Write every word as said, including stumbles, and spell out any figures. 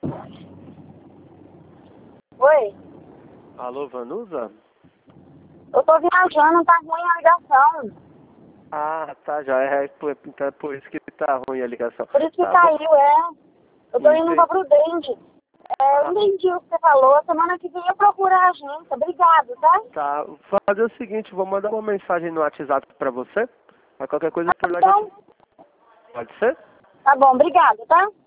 Oi? Alô, Vanusa? Eu tô viajando, tá ruim a ligação. Ah, tá, já é por, então é por isso que tá ruim a ligação. Por isso que Tá caiu, bom. é. Eu tô indo Entendi. pra Prudente. É, eu entendi o que você falou. Semana que vem eu procuro a agência. Obrigado, tá? Tá, vou fazer o seguinte, vou mandar uma mensagem no WhatsApp pra você. Mas qualquer coisa por lá já Então, te... Pode ser? tá bom, obrigado, tá?